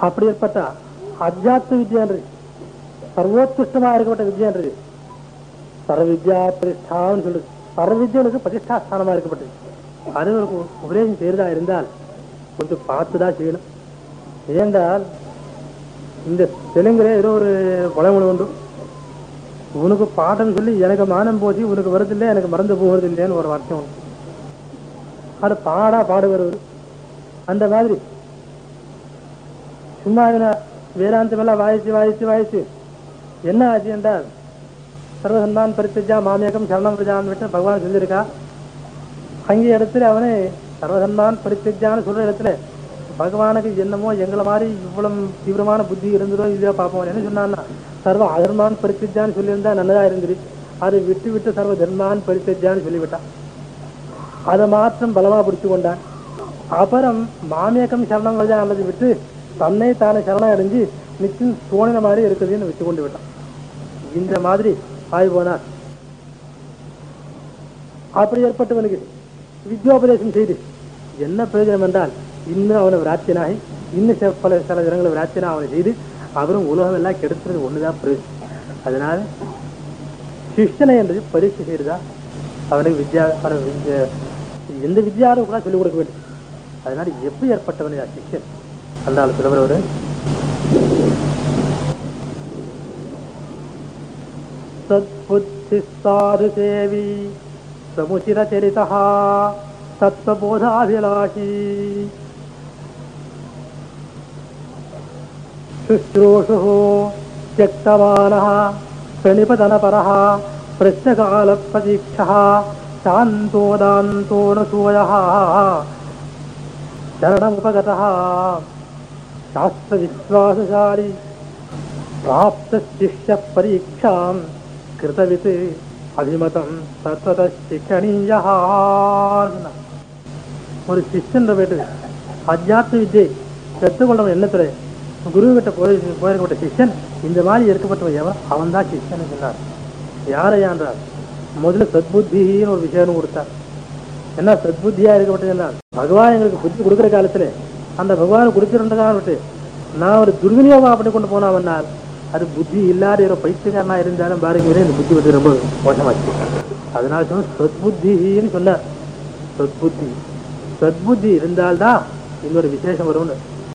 அப்படிப்பட்ட அத்தியாத்ம வித்யான்றது சர்வோத்கிருஷ்டமா இருக்கப்பட்ட வித்யான்றது சர்வ வித்யா பிரதிஷ்டான்னு சொல்லுது. சர்வ வித்யாவுக்கு பிரதிஷ்டா ஸ்தானமா இருக்கப்பட்டது. அது ஒரு உபதேசம் செய்யறதா இருந்தால் கொஞ்சம் பார்த்துதான் செய்யணும். ஏனென்றால் இந்த தெலுங்குல ஏதோ ஒரு பழமொழி உண்டு, உனக்கு பாடம் சொல்லி எனக்கு மானம் போச்சு, உனக்கு வருதில்லை எனக்கு மறந்து போகிறது இல்லைன்னு ஒரு வார்த்தை உண்டு. அது பாடு வருவது. அந்த மாதிரி சும்மா வேதாந்தமெல்லாம் வாய்ச்சு என்ன ஆச்சு என்றால் சர்வசன்மான் பரித்தஜா மாமியகம் சரணம் பிரஜான்னு விட்டு பகவான் சொல்லியிருக்கா. அங்கே இடத்துல அவனே சர்வசன்மான் பரித்தஜான்னு சொல்ற இடத்துல பகவானுக்கு என்னமோ எங்களை மாதிரி இவ்வளவு தீவிரமான புத்தி இருந்ததோ இல்லையோ பார்ப்போம். என்ன சொன்னான்னா சர்வ அதர்மான் பரித்தஜான்னு சொல்லியிருந்தா நல்லதா இருந்துரு. அதை விட்டு சர்வ தர்மான் பரித்தஜான்னு சொல்லிவிட்டான். அதை மாத்திரம் பலமா பிடிச்சு கொண்டான். அப்புறம் மாமியக்கம் சரணம் பிரஜா அல்லது விட்டு தன்னை தானே சரணம் அடைஞ்சு நிச்சயம் தோணின மாதிரி இருக்குதுன்னு வச்சு கொண்டு விட்டான். இந்த மாதிரி ஆய் போனார். அப்படி ஏற்பட்டவனுக்கு வித்யோபதேசம் செய்து என்ன பிரயோஜனம் என்றால் இன்னும் அவனை விராட்சியனாகி இன்னும் சில ஜனங்களை விராட்சியனா அவனை செய்து அவரும் உலகம் எல்லாம் கெடுத்துறது ஒண்ணுதான் பிரயோஜனம். அதனால சிஷ்யனை என்பது பரீட்சை செய்யறதா அவனுக்கு எந்த வித்யாரும் கூட சொல்லிக் கொடுக்க வேண்டும். அதனால எப்படி ஏற்பட்டவன் சிஷ்யன் அந்த ஆள் சொல்லுவர் ஒரு சத்புத்திஸ்தாது சேவி சமுச்சிர சரிதா தத்வபோதாபிலாஷி சுஷ்ரூஷு த்யக்தமானः பிரணிபதனபரः பிரத்யகால பிரதீட்சः சாந்தோதாந்தோனசூயः சரணமுபகதः சாஸ்திரவிஸ்வாசசாலி பிராப்தசிஷ்ய பரீட்சாம் கிருதவித் அபிமதம் தத்வத சிக்ஷணீயः. ஒரு சிஷ்யன் போயிட்டு அத்தியாத்ம வித்தியை கற்றுக்கொண்டவன் எண்ணத்துல குரு கிட்ட போயிருக்கப்பட்ட சிஷ்யன் இந்த மாதிரி இருக்கப்பட்டவன் எவன் அவன் தான் சிஷ்யன் சொன்னார். யாரையான்றார் முதல்ல சத்புத்தின்னு ஒரு விஷயம் கொடுத்தார். என்ன சத்புத்தியா இருக்கப்பட்டது என்ன பகவான் எங்களுக்கு புத்தி கொடுக்குற காலத்துல அந்த பகவான் கொடுத்துருந்ததான் விட்டு நான் ஒரு துர்விநியோகம் அப்படி கொண்டு போனாவன்னால் அது புத்தி இல்லாத ஒரு பைத்தியக்காரனா இருந்தாலும் பாருங்க இந்த புத்தி வந்து ரொம்ப மோசமாச்சு. அதனால சொன்ன சத்புத்தின்னு சொன்னார். சத்புத்தி இருந்தால்தான் இன்னொரு விசேஷம் வரும்னு